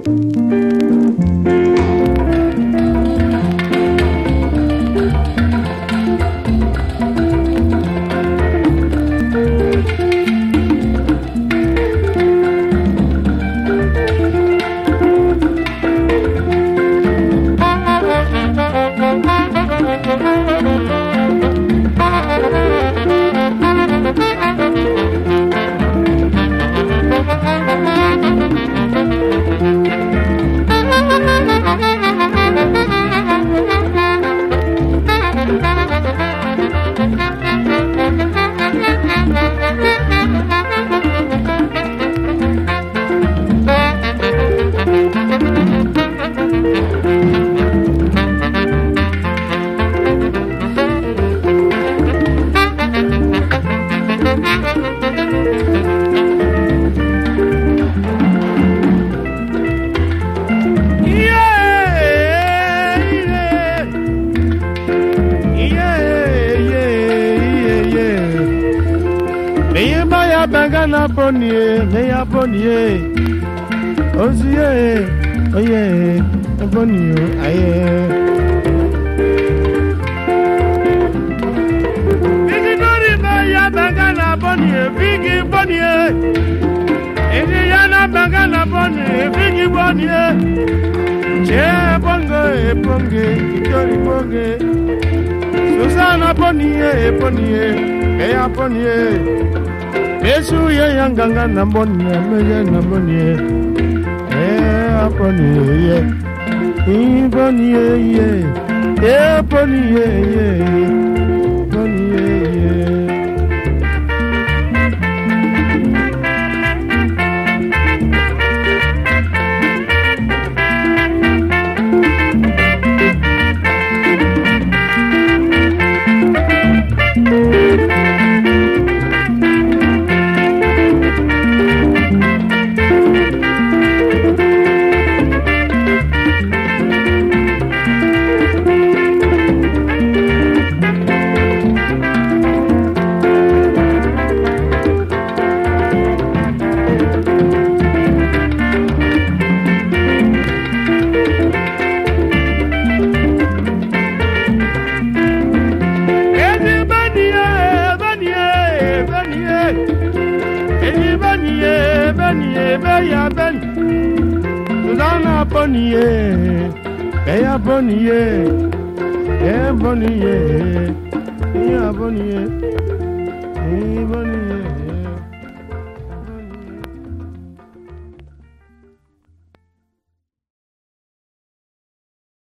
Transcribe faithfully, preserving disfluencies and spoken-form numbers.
Bangana Bonnie, Maya Bonnie, Ozie, oh yeah, Bonnie, aye. Biggie Bonnie, Maya Bangana Bonnie, Biggie Bonnie, Indiana Bangana Bonnie, Biggie Bonnie, Che Bongo, Bonge, Jolly Bonge, Susanna Bonnie, Bonnie, Maya Bonnie. Yesu ye yanganga namboni ye namboni eh aponi ye iboni ye ye boni ye ye boni ye Beya ben, Susanna Bonnie, Beya Bonnie, yeah Bonnie, yeah Bonnie, yeah Bonnie.